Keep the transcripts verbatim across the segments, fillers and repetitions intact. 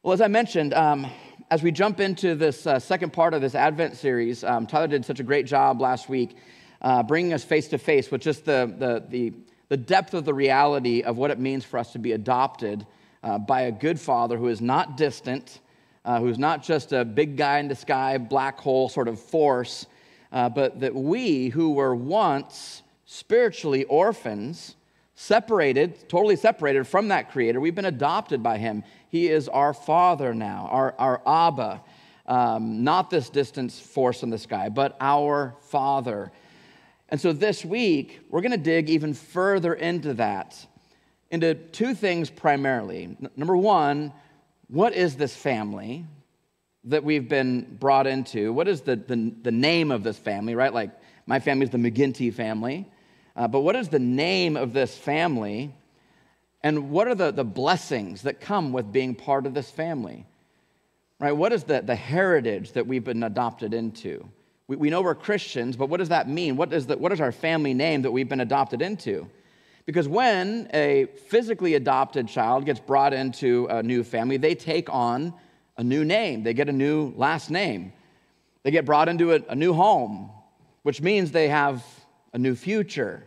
Well, as I mentioned, um, as we jump into this uh, second part of this Advent series, um, Tyler did such a great job last week uh, bringing us face to face with just the, the, the, the depth of the reality of what it means for us to be adopted uh, by a good Father who is not distant, uh, who's not just a big guy in the sky, black hole sort of force, uh, but that we who were once spiritually orphans, separated, totally separated from that Creator, we've been adopted by Him. He is our Father now, our, our Abba, um, not this distant force in the sky, but our Father. And so this week, we're going to dig even further into that, into two things primarily. N- number one, what is this family that we've been brought into? What is the, the, the name of this family, right? Like, my family is the McGinty family. Uh, but what is the name of this family? And what are the, the blessings that come with being part of this family? Right? What is the, the heritage that we've been adopted into? We, we know we're Christians, but what does that mean? What is, the, what is our family name that we've been adopted into? Because when a physically adopted child gets brought into a new family, they take on a new name. They get a new last name. They get brought into a, a new home, which means they have a new future.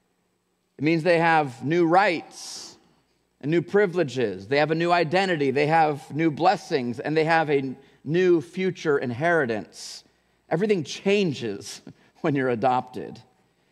It means they have new rights and new privileges. They have a new identity. They have new blessings, and they have a new future inheritance. Everything changes when you're adopted.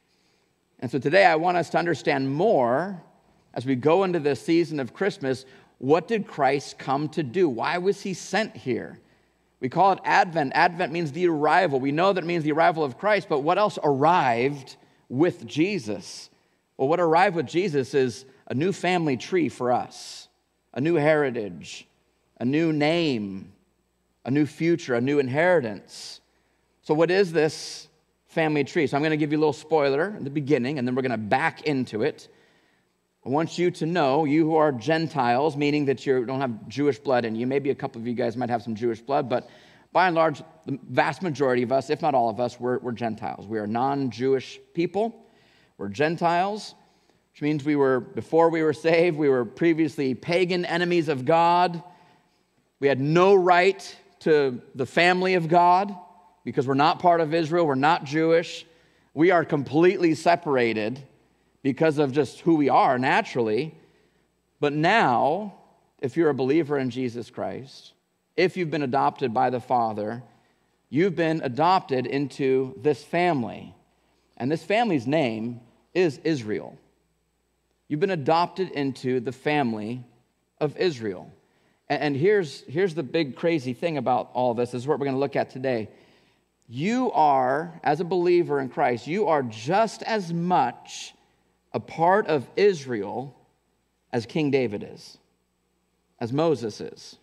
And so today I want us to understand more as we go into this season of Christmas. What did Christ come to do? Why was He sent here? We call it Advent. Advent means the arrival. We know that it means the arrival of Christ, but what else arrived with Jesus? Well, what arrived with Jesus is a new family tree for us, a new heritage, a new name, a new future, a new inheritance. So what is this family tree? So I'm going to give you a little spoiler in the beginning, and then we're going to back into it. I want you to know, you who are Gentiles, meaning that you don't have Jewish blood in you. Maybe a couple of you guys might have some Jewish blood, but by and large, the vast majority of us, if not all of us, we're, we're Gentiles. We are non-Jewish people. We're Gentiles, which means we were, before we were saved, we were previously pagan enemies of God. We had no right to the family of God because we're not part of Israel. We're not Jewish. We are completely separated because of just who we are naturally. But now, if you're a believer in Jesus Christ, if you've been adopted by the Father, you've been adopted into this family. And this family's name is Israel. You've been adopted into the family of Israel. And here's, here's the big crazy thing about all this. This is what we're going to look at today. You are, as a believer in Christ, you are just as much a part of Israel as King David is, as Moses is,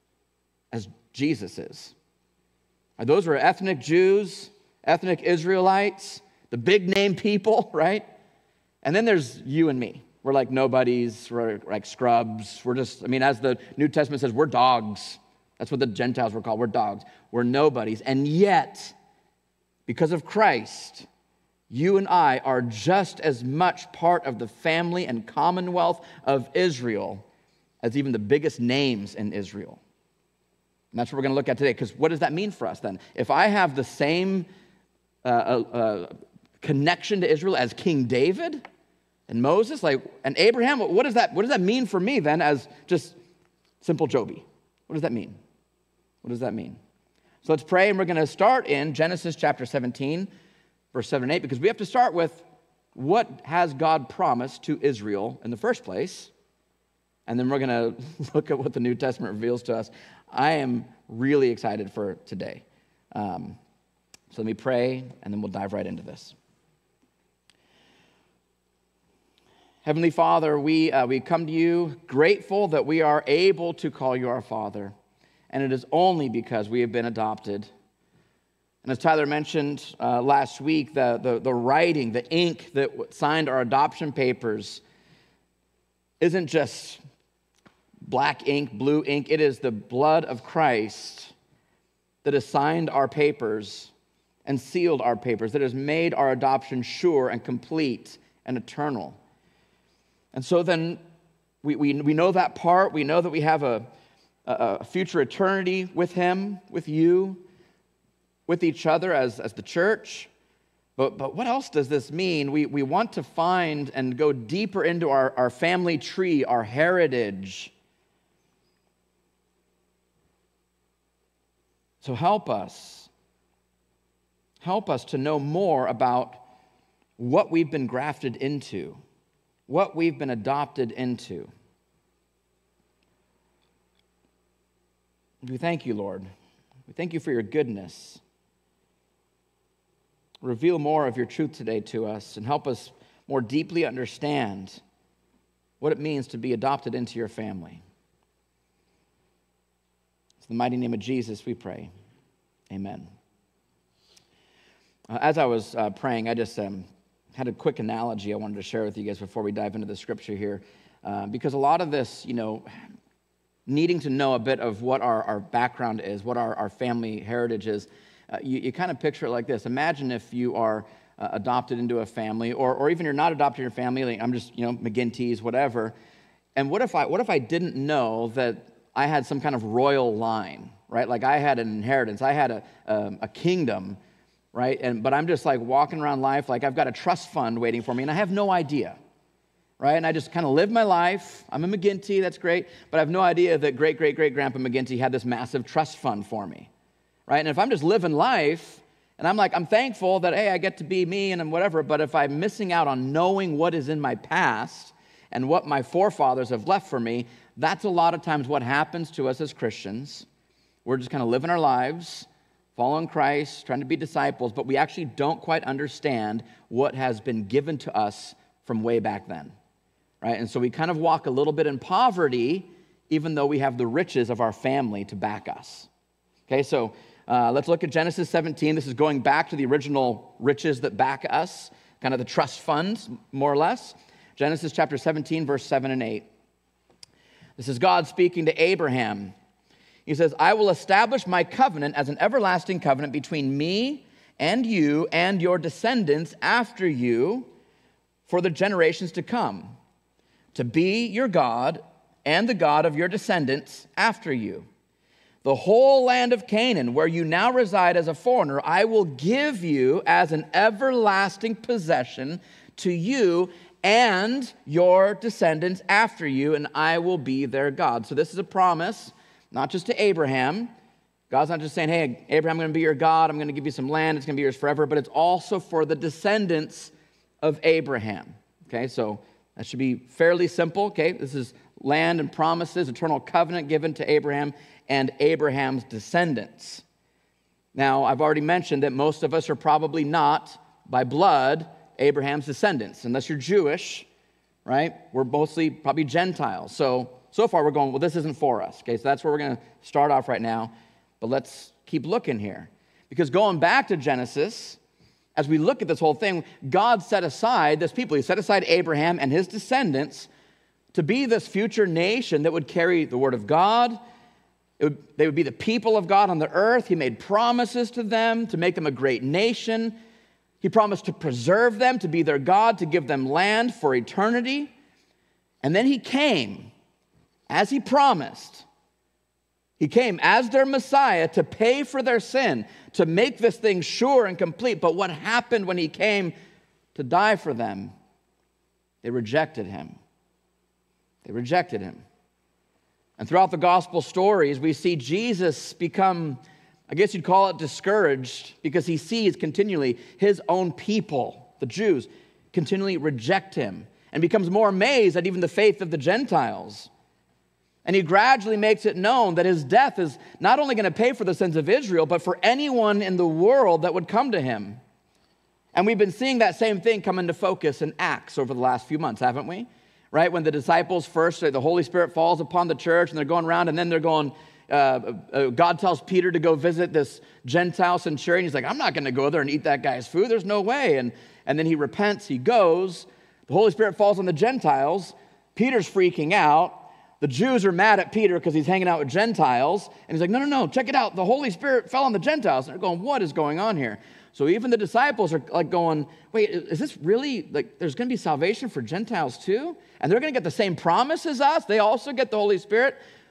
as Jesus is. Those were ethnic Jews, ethnic Israelites, the big name people, right? And then there's you and me. We're like nobodies, we're like scrubs. We're just, I mean, as the New Testament says, we're dogs. That's what the Gentiles were called. We're dogs. We're nobodies. And yet, because of Christ, you and I are just as much part of the family and commonwealth of Israel as even the biggest names in Israel. And that's what we're going to look at today, because what does that mean for us then? If I have the same uh, uh, connection to Israel as King David and Moses, like, and Abraham, what does that, what does that mean for me then as just simple Joby? What does that mean? What does that mean? So let's pray, and we're going to start in Genesis chapter seventeen, verse seven and eight, because we have to start with what has God promised to Israel in the first place, and then we're going to look at what the New Testament reveals to us. I am really excited for today. Um, so let me pray, and then we'll dive right into this. Heavenly Father, we, uh, we come to you grateful that we are able to call you our Father, and it is only because we have been adopted. And as Tyler mentioned uh, last week, the, the, the writing, the ink that signed our adoption papers isn't just black ink, blue ink. It is the blood of Christ that has signed our papers and sealed our papers, that has made our adoption sure and complete and eternal. And so then we, we, we know that part. We know that we have a, a future eternity with him, with you, with each other as, as the church. But, but what else does this mean? We, we want to find and go deeper into our, our family tree, our heritage. So help us. Help us to know more about what we've been grafted into, what we've been adopted into. We thank you, Lord. We thank you for your goodness. Reveal more of your truth today to us and help us more deeply understand what it means to be adopted into your family. In the mighty name of Jesus, we pray. Amen. Uh, as I was uh, praying, I just um, had a quick analogy I wanted to share with you guys before we dive into the scripture here. Uh, because a lot of this, you know, needing to know a bit of what our, our background is, what our, our family heritage is, uh, you, you kind of picture it like this. Imagine if you are uh, adopted into a family, or, or even you're not adopted into a family, like I'm just, you know, McGinty's, whatever. And what if I what if I didn't know that I had some kind of royal line, right? Like I had an inheritance, I had a, um, a kingdom, right? And but I'm just like walking around life like I've got a trust fund waiting for me, and I have no idea. Right? And I just kind of live my life. I'm a McGinty, that's great, but I have no idea that great-great-great-grandpa McGinty had this massive trust fund for me. Right? And if I'm just living life, and I'm like, I'm thankful that, hey, I get to be me and whatever, but if I'm missing out on knowing what is in my past and what my forefathers have left for me, that's a lot of times what happens to us as Christians. We're just kind of living our lives, following Christ, trying to be disciples, but we actually don't quite understand what has been given to us from way back then. Right? And so we kind of walk a little bit in poverty, even though we have the riches of our family to back us. Okay, so uh, let's look at Genesis seventeen. This is going back to the original riches that back us, kind of the trust funds, more or less. Genesis chapter seventeen, verse seven and eight. This is God speaking to Abraham. He says, I will establish my covenant as an everlasting covenant between me and you and your descendants after you for the generations to come, to be your God and the God of your descendants after you. The whole land of Canaan, where you now reside as a foreigner, I will give you as an everlasting possession to you and your descendants after you, and I will be their God. So this is a promise, not just to Abraham. God's not just saying, hey, Abraham, I'm going to be your God. I'm going to give you some land. It's going to be yours forever. But it's also for the descendants of Abraham. Okay, so that should be fairly simple, okay? This is land and promises, eternal covenant given to Abraham and Abraham's descendants. Now, I've already mentioned that most of us are probably not, by blood, Abraham's descendants, unless you're Jewish, right? We're mostly probably Gentiles. So, so far we're going, well, this isn't for us, okay? So that's where we're going to start off right now. But let's keep looking here. Because going back to Genesis, as we look at this whole thing, God set aside this people. He set aside Abraham and his descendants to be this future nation that would carry the word of God. It would, they would be the people of God on the earth. He made promises to them to make them a great nation. He promised to preserve them, to be their God, to give them land for eternity. And then he came, as he promised. He came as their Messiah to pay for their sin, to make this thing sure and complete. But what happened when he came to die for them? They rejected him. They rejected him. And throughout the gospel stories, we see Jesus become, I guess you'd call it discouraged, because he sees continually his own people, the Jews, continually reject him, and becomes more amazed at even the faith of the Gentiles. And he gradually makes it known that his death is not only going to pay for the sins of Israel, but for anyone in the world that would come to him. And we've been seeing that same thing come into focus in Acts over the last few months, haven't we? Right? When the disciples first, the Holy Spirit falls upon the church, and they're going around, and then they're going, uh, uh, God tells Peter to go visit this Gentile centurion. He's like, I'm not going to go there and eat that guy's food. There's no way. And, and then he repents. He goes. The Holy Spirit falls on the Gentiles. Peter's freaking out. The Jews are mad at Peter because he's hanging out with Gentiles. And he's like, no, no, no, check it out. The Holy Spirit fell on the Gentiles. And they're going, what is going on here? So even the disciples are like going, wait, is this really, like, there's going to be salvation for Gentiles too? And they're going to get the same promise as us? They also get the Holy Spirit?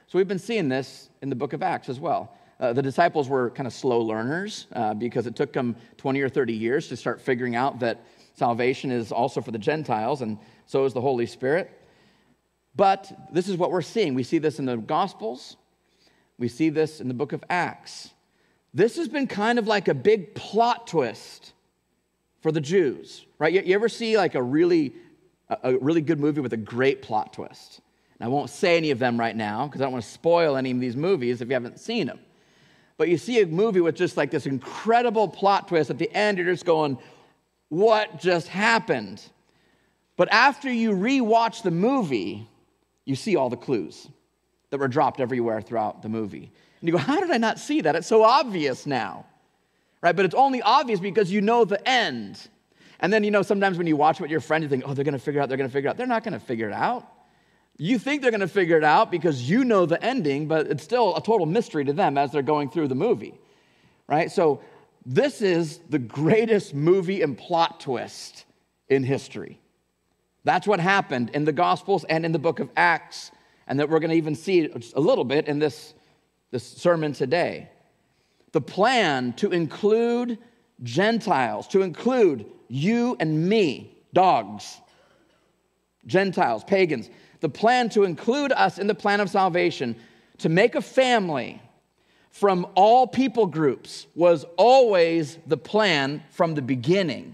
So we've been seeing this in the book of Acts as well. Uh, the disciples were kind of slow learners uh, because it took them twenty or thirty years to start figuring out that salvation is also for the Gentiles, and so is the Holy Spirit. But this is what we're seeing. We see this in the Gospels. We see this in the book of Acts. This has been kind of like a big plot twist for the Jews, right? You, you ever see like a really, a, a really good movie with a great plot twist? And I won't say any of them right now because I don't want to spoil any of these movies if you haven't seen them. But you see a movie with just like this incredible plot twist. At the end, you're just going, what just happened? But after you rewatch the movie, you see all the clues that were dropped everywhere throughout the movie. And you go, how did I not see that? It's so obvious now, right? But it's only obvious because you know the end. And then, you know, sometimes when you watch with your friend, you think, oh, they're going to figure it out, they're going to figure it out. They're not going to figure it out. You think they're going to figure it out because you know the ending, but it's still a total mystery to them as they're going through the movie, right? So this is the greatest movie and plot twist in history. That's what happened in the Gospels and in the book of Acts, and that we're going to even see a little bit in this, this sermon today. The plan to include Gentiles, to include you and me, dogs, Gentiles, pagans, the plan to include us in the plan of salvation, to make a family from all people groups was always the plan from the beginning.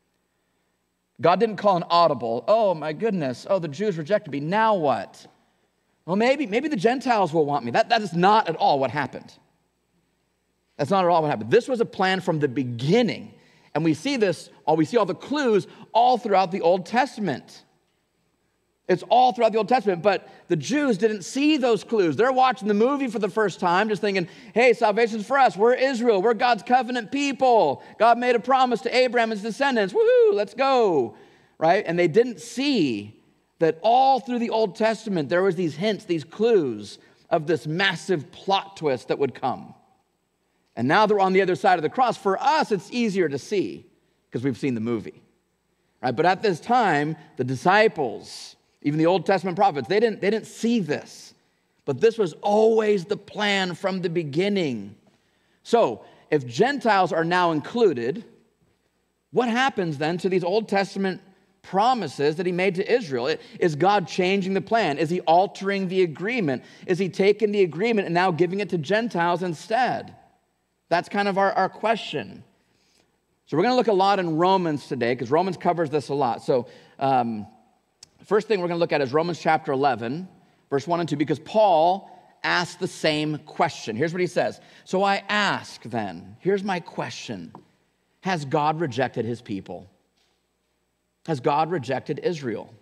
God didn't call an audible, oh my goodness, oh the Jews rejected me, now what? Well, maybe, maybe the Gentiles will want me. That, that is not at all what happened. That's not at all what happened. This was a plan from the beginning. And we see this, or we see all the clues all throughout the Old Testament. It's all throughout the Old Testament, but the Jews didn't see those clues. They're watching the movie for the first time, just thinking, hey, salvation's for us. We're Israel. We're God's covenant people. God made a promise to Abraham and his descendants. Woohoo, let's go, right? And they didn't see that all through the Old Testament, there was these hints, these clues of this massive plot twist that would come. And now they're on the other side of the cross. For us, it's easier to see because we've seen the movie, right? But at this time, the disciples, even the Old Testament prophets, they didn't, they didn't see this. But this was always the plan from the beginning. So, if Gentiles are now included, what happens then to these Old Testament promises that he made to Israel? Is God changing the plan? Is he altering the agreement? Is he taking the agreement and now giving it to Gentiles instead? That's kind of our, our question. So we're going to look a lot in Romans today because Romans covers this a lot. So um, first thing we're going to look at is Romans chapter eleven, verse one and two, because Paul asked the same question. Here's what he says. So I ask then, here's my question. Has God rejected his people? Has God rejected Israel?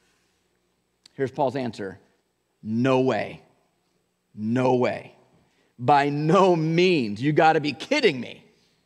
Here's Paul's answer. No way. No way. By no means. You got to be kidding me.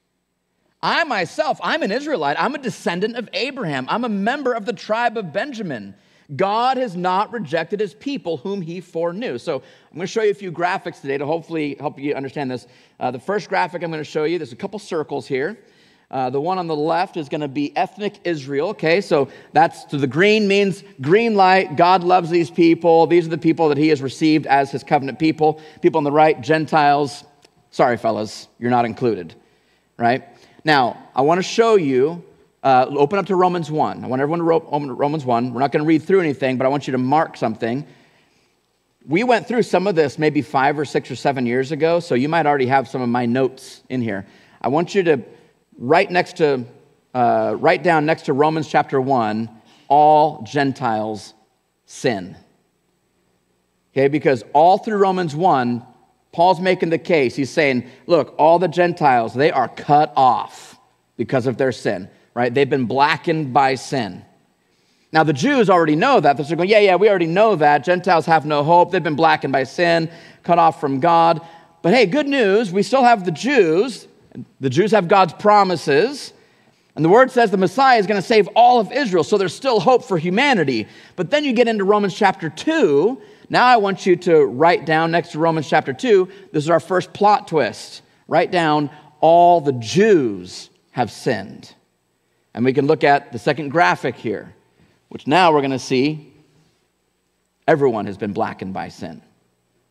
I myself, I'm an Israelite. I'm a descendant of Abraham. I'm a member of the tribe of Benjamin. God has not rejected his people whom he foreknew. So I'm going to show you a few graphics today to hopefully help you understand this. Uh, the first graphic I'm going to show you, there's a couple circles here. Uh, the one on the left is going to be ethnic Israel, okay? So that's, so the green means green light. God loves these people. These are the people that he has received as his covenant people. People on the right, Gentiles. Sorry, fellas, you're not included, right? Now, I want to show you, uh, open up to Romans one. I want everyone to open to Romans one. We're not going to read through anything, but I want you to mark something. We went through some of this maybe five or six or seven years ago, so you might already have some of my notes in here. I want you to Right next to, uh, write down next to Romans chapter one, all Gentiles sin. Okay, because all through Romans one, Paul's making the case. He's saying, look, all the Gentiles, they are cut off because of their sin, right? They've been blackened by sin. Now, the Jews already know that. They're going, yeah, yeah, we already know that. Gentiles have no hope. They've been blackened by sin, cut off from God. But hey, good news, we still have the Jews. The Jews have God's promises, and the word says the Messiah is going to save all of Israel, so there's still hope for humanity. But then you get into Romans chapter two. Now I want you to write down next to Romans chapter two, this is our first plot twist. Write down, all the Jews have sinned. And we can look at the second graphic here, which now we're going to see everyone has been blackened by sin.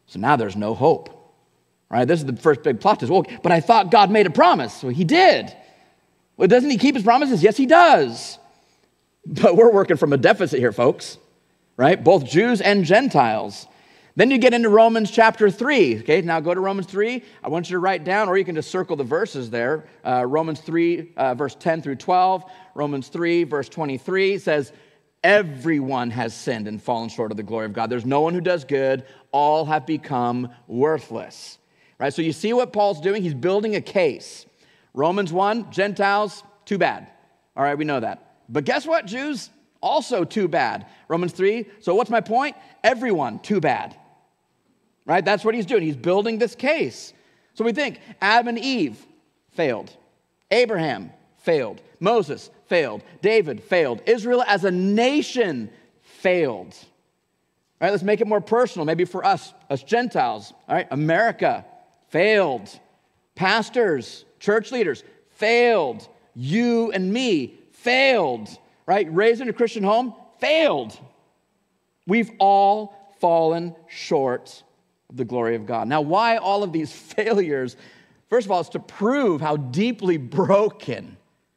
So now there's no hope. Right? This is the first big plot twist. Well, but I thought God made a promise. Well, he did. Well, doesn't he keep his promises? Yes, he does. But we're working from a deficit here, folks. Right? Both Jews and Gentiles. Then you get into Romans chapter three. Okay, now go to Romans three. I want you to write down, or you can just circle the verses there. Uh, Romans three, uh, verse ten through twelve. Romans three, verse twenty-three says, everyone has sinned and fallen short of the glory of God. There's no one who does good. All have become worthless. Right? So you see what Paul's doing? He's building a case. Romans one, Gentiles, too bad. All right, we know that. But guess what, Jews? Also too bad. Romans three, so what's my point? Everyone, too bad. Right? That's what he's doing. He's building this case. So we think Adam and Eve failed. Abraham failed. Moses failed. David failed. Israel as a nation failed. All right, let's make it more personal. Maybe for us, us Gentiles. All right, America failed. Pastors, church leaders failed. You and me failed. Right? Raised in a Christian home failed. We've all fallen short of the glory of God. Now, why all of these failures? First of all, it's to prove how deeply broken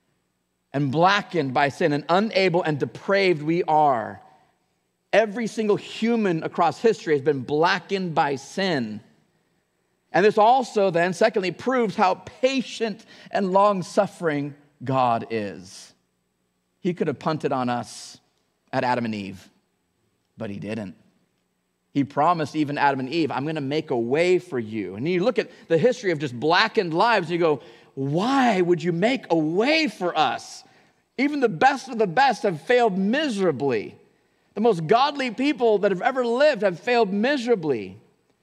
and blackened by sin and unable and depraved we are. Every single human across history has been blackened by sin. And this also then, secondly, proves how patient and long-suffering God is. He could have punted on us at Adam and Eve, but he didn't. He promised even Adam and Eve, I'm going to make a way for you. And you look at the history of just blackened lives, and you go, why would you make a way for us? Even the best of the best have failed miserably. The most godly people that have ever lived have failed miserably.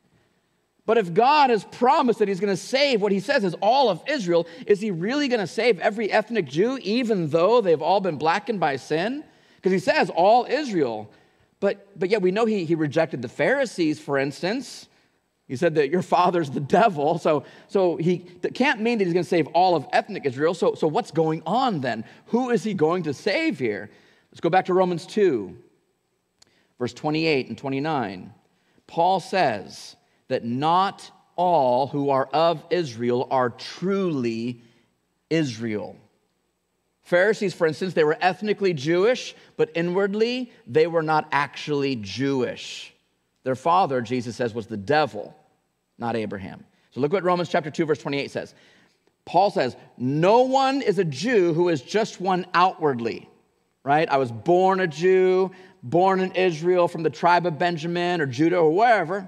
But if God has promised that he's going to save what he says is all of Israel, is he really going to save every ethnic Jew, even though they've all been blackened by sin? Because he says all Israel. But, but yet we know he, he rejected the Pharisees, for instance. He said that your father's the devil. So, so he that can't mean that he's going to save all of ethnic Israel. So, so what's going on then? Who is he going to save here? Let's go back to Romans two, verse twenty-eight and twenty-nine. Paul says that not all who are of Israel are truly Israel. Pharisees, for instance, they were ethnically Jewish, but inwardly they were not actually Jewish. Their father, Jesus says, was the devil, not Abraham. So look what Romans chapter two, verse twenty-eight says. Paul says, no one is a Jew who is just one outwardly, right? I was born a Jew, born in Israel from the tribe of Benjamin or Judah or wherever.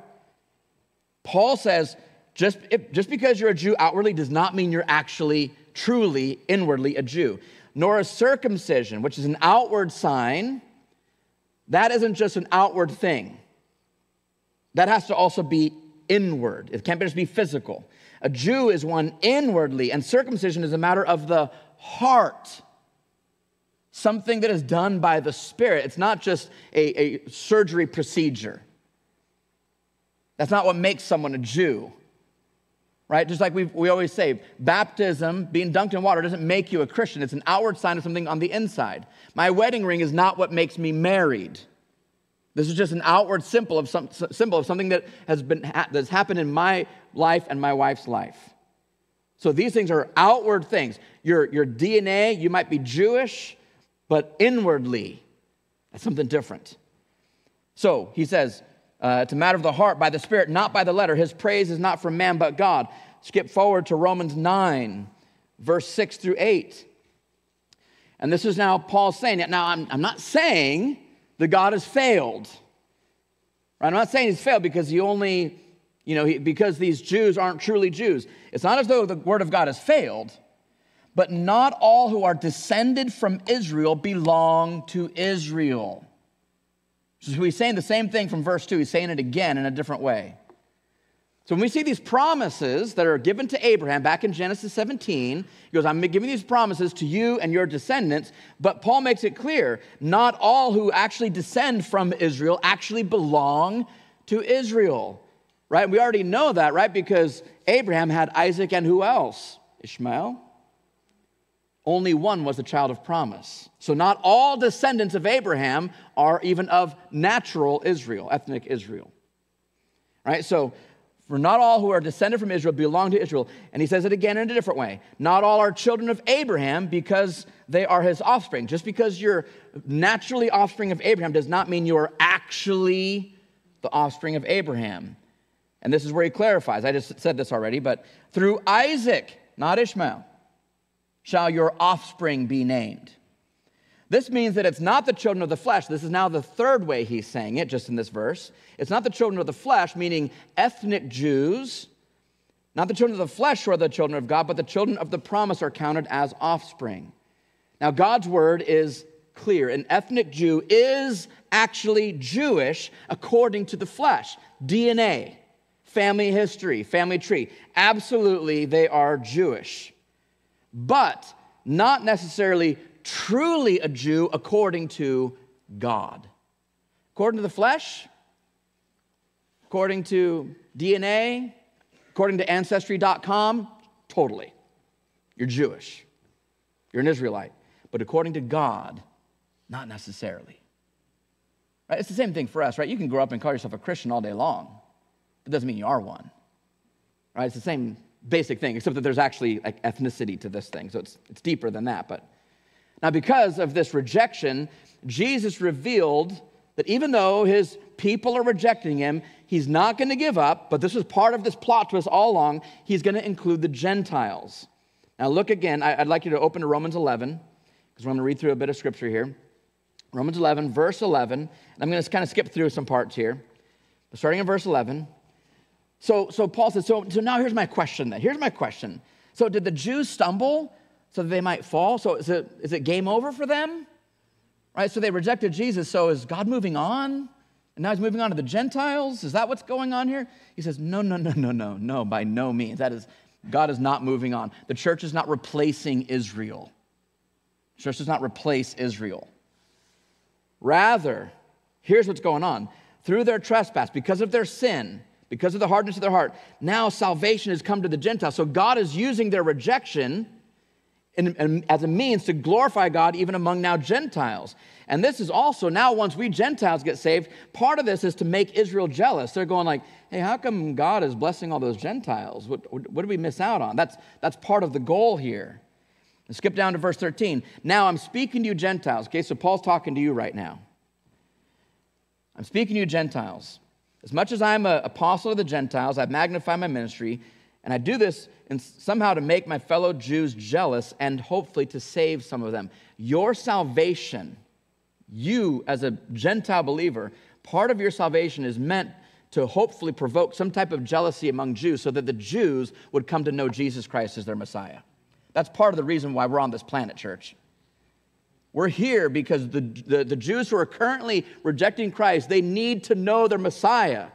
Paul says, just, if, just because you're a Jew outwardly does not mean you're actually, truly, inwardly a Jew. Nor is circumcision, which is an outward sign, that isn't just an outward thing. That has to also be inward. It can't just be physical. A Jew is one inwardly, and circumcision is a matter of the heart. Something that is done by the Spirit. It's not just a, a surgery procedure. That's not what makes someone a Jew. Right? Just like we we always say, baptism, being dunked in water, doesn't make you a Christian. It's an outward sign of something on the inside. My wedding ring is not what makes me married. This is just an outward symbol of some symbol of something that has been that's happened in my life and my wife's life. So these things are outward things. Your your D N A, you might be Jewish, but inwardly, that's something different. So he says, uh, it's a matter of the heart, by the Spirit, not by the letter. His praise is not from man, but God. Skip forward to Romans nine, verse six through eight. And this is now Paul saying it. Now, I'm, I'm not saying that God has failed. Right? I'm not saying he's failed because he only, you know, he, because these Jews aren't truly Jews. It's not as though the word of God has failed, but not all who are descended from Israel belong to Israel. So he's saying the same thing from verse two. He's saying it again in a different way. So when we see these promises that are given to Abraham back in Genesis seventeen, he goes, I'm giving these promises to you and your descendants, but Paul makes it clear, not all who actually descend from Israel actually belong to Israel, right? We already know that, right? Because Abraham had Isaac and who else? Ishmael. Only one was the child of promise. So not all descendants of Abraham are even of natural Israel, ethnic Israel. right? So, for not all who are descended from Israel belong to Israel. And he says it again in a different way. Not all are children of Abraham because they are his offspring. Just because you're naturally offspring of Abraham does not mean you are actually the offspring of Abraham. And this is where he clarifies. I just said this already, but through Isaac, not Ishmael, shall your offspring be named. This means that it's not the children of the flesh. This is now the third way he's saying it, just in this verse. It's not the children of the flesh, meaning ethnic Jews. Not the children of the flesh who are the children of God, but the children of the promise are counted as offspring. Now, God's word is clear. An ethnic Jew is actually Jewish according to the flesh. D N A, family history, family tree. Absolutely, they are Jewish. But not necessarily truly a Jew according to God. According to the flesh, according to D N A, according to Ancestry dot com, totally. You're Jewish. You're an Israelite. But according to God, not necessarily. Right? It's the same thing for us, right? You can grow up and call yourself a Christian all day long. It doesn't mean you are one. Right? It's the same basic thing, except that there's actually like ethnicity to this thing. So it's, it's deeper than that. But now, because of this rejection, Jesus revealed that even though his people are rejecting him, he's not going to give up, but this was part of this plot twist all along. He's going to include the Gentiles. Now, look again. I'd like you to open to Romans eleven, because we're going to read through a bit of scripture here. Romans eleven, verse eleven. And I'm going to kind of skip through some parts here. But starting in verse eleven. So, so Paul says, so, so now here's my question then. Here's my question. So did the Jews stumble so that they might fall? So is it, is it game over for them? Right? So they rejected Jesus. So is God moving on? And now he's moving on to the Gentiles? Is that what's going on here? He says, no, no, no, no, no, no, by no means. That is, God is not moving on. The church is not replacing Israel. The church does not replace Israel. Rather, here's what's going on. Through their trespass, because of their sin, because of the hardness of their heart, now salvation has come to the Gentiles. So God is using their rejection in, in, as a means to glorify God even among now Gentiles. And this is also now once we Gentiles get saved, part of this is to make Israel jealous. They're going like, hey, how come God is blessing all those Gentiles? What, what, what did we miss out on? That's, that's part of the goal here. And skip down to verse thirteen. Now I'm speaking to you Gentiles. Okay, so Paul's talking to you right now. I'm speaking to you Gentiles. As much as I'm an apostle of the Gentiles, I magnify my ministry, and I do this in somehow to make my fellow Jews jealous and hopefully to save some of them. Your salvation, you as a Gentile believer, part of your salvation is meant to hopefully provoke some type of jealousy among Jews so that the Jews would come to know Jesus Christ as their Messiah. That's part of the reason why we're on this planet, church. We're here because the, the, the Jews who are currently rejecting Christ, they need to know their Messiah.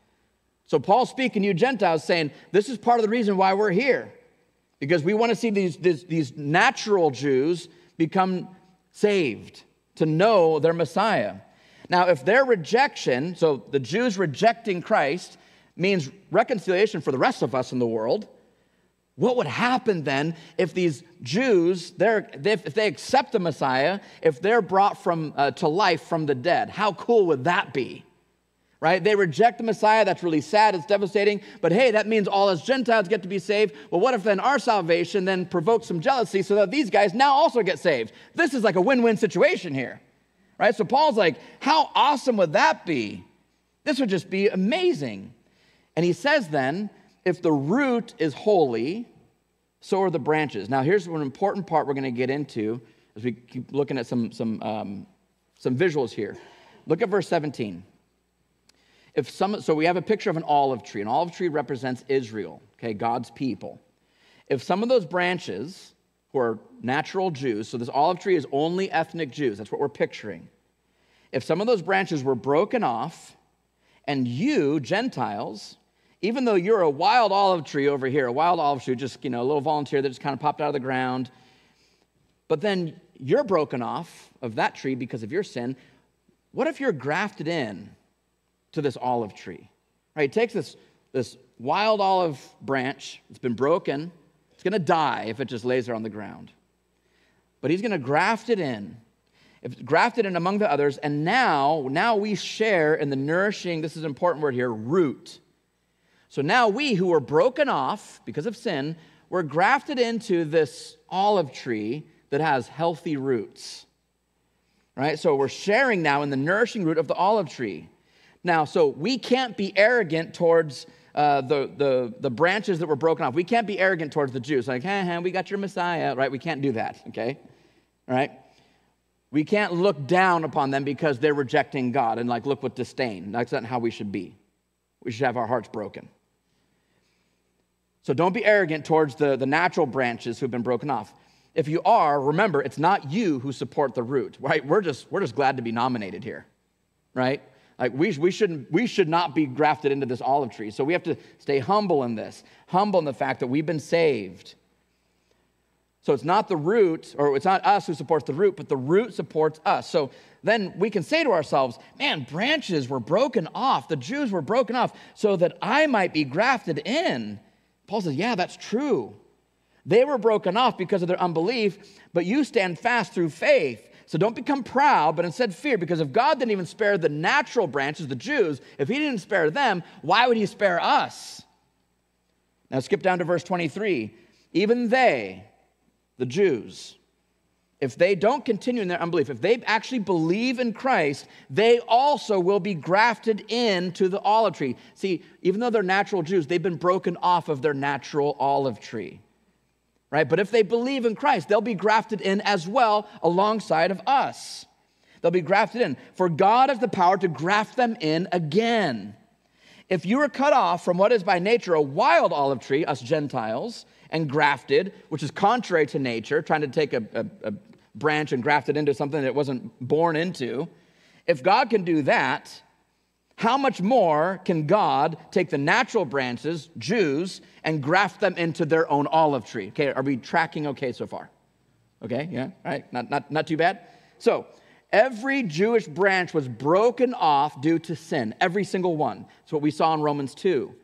So Paul's speaking to you Gentiles saying, this is part of the reason why we're here. Because we want to see these, these, these natural Jews become saved, to know their Messiah. Now, if their rejection, so the Jews rejecting Christ, means reconciliation for the rest of us in the world, what would happen then if these Jews, they're, if they accept the Messiah, if they're brought from uh, to life from the dead? How cool would that be? Right? They reject the Messiah. That's really sad. It's devastating. But hey, that means all us Gentiles get to be saved. Well, what if then our salvation then provokes some jealousy so that these guys now also get saved? This is like a win-win situation here. Right? So Paul's like, how awesome would that be? This would just be amazing. And he says then, if the root is holy, so are the branches. Now, here's an important part we're going to get into as we keep looking at some, some, um, some visuals here. Look at verse seventeen. If some, so we have a picture of an olive tree. An olive tree represents Israel, okay, God's people. If some of those branches, who are natural Jews, so this olive tree is only ethnic Jews, that's what we're picturing. If some of those branches were broken off, and you, Gentiles, even though you're a wild olive tree over here, a wild olive tree, just, you know, a little volunteer that just kind of popped out of the ground, but then you're broken off of that tree because of your sin, what if you're grafted in to this olive tree? Right? He takes this, this wild olive branch, it's been broken, it's going to die if it just lays there on the ground. But he's going to graft it in, if grafted in among the others, and now, now we share in the nourishing, this is an important word here, root. So now we who were broken off because of sin, we're grafted into this olive tree that has healthy roots. Right? So we're sharing now in the nourishing root of the olive tree. Now, so we can't be arrogant towards uh, the, the, the branches that were broken off. We can't be arrogant towards the Jews. Like, hey, hey, we got your Messiah, right? We can't do that, okay? All right? We can't look down upon them because they're rejecting God and like look with disdain. That's not how we should be. We should have our hearts broken. So don't be arrogant towards the, the natural branches who've been broken off. If you are, remember, it's not you who support the root, right? We're just, we're just glad to be nominated here, right? Like we, we, shouldn't, we should not be grafted into this olive tree. So we have to stay humble in this, humble in the fact that we've been saved. So it's not the root, or it's not us who supports the root, but the root supports us. So then we can say to ourselves, man, branches were broken off. The Jews were broken off so that I might be grafted in. Paul says, yeah, that's true. They were broken off because of their unbelief, but you stand fast through faith. So don't become proud, but instead fear, because if God didn't even spare the natural branches, the Jews, if he didn't spare them, why would he spare us? Now skip down to verse twenty-three. Even they, the Jews, if they don't continue in their unbelief, if they actually believe in Christ, they also will be grafted into the olive tree. See, even though they're natural Jews, they've been broken off of their natural olive tree. Right? But if they believe in Christ, they'll be grafted in as well alongside of us. They'll be grafted in. For God has the power to graft them in again. If you are cut off from what is by nature a wild olive tree, us Gentiles, and grafted, which is contrary to nature, trying to take a, a, a branch and graft it into something that it wasn't born into, if God can do that, how much more can God take the natural branches, Jews, and graft them into their own olive tree? Okay, are we tracking okay so far? Okay, yeah, all right, not, not, not too bad. So, every Jewish branch was broken off due to sin, every single one. That's what we saw in Romans two.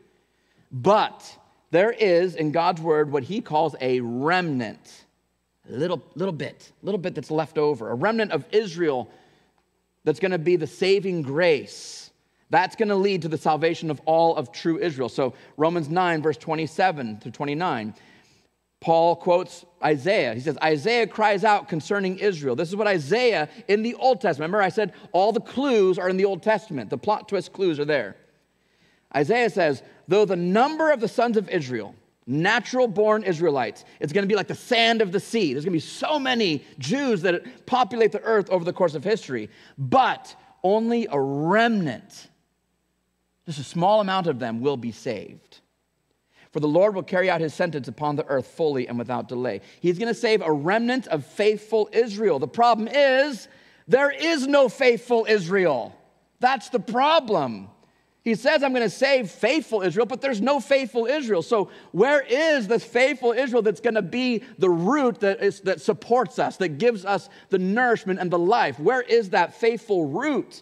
But there is, in God's word, what he calls a remnant, a little, little bit, a little bit that's left over, a remnant of Israel that's going to be the saving grace. That's going to lead to the salvation of all of true Israel. So Romans nine, verse twenty-seven to twenty-nine, Paul quotes Isaiah. He says, Isaiah cries out concerning Israel. This is what Isaiah in the Old Testament. Remember I said all the clues are in the Old Testament. The plot twist clues are there. Isaiah says, though the number of the sons of Israel, natural-born Israelites, it's going to be like the sand of the sea. There's going to be so many Jews that populate the earth over the course of history, but only a remnant, just a small amount of them will be saved. For the Lord will carry out his sentence upon the earth fully and without delay. He's going to save a remnant of faithful Israel. The problem is, there is no faithful Israel. That's the problem. He says, I'm going to save faithful Israel, but there's no faithful Israel. So where is this faithful Israel that's going to be the root that, is, that supports us, that gives us the nourishment and the life? Where is that faithful root?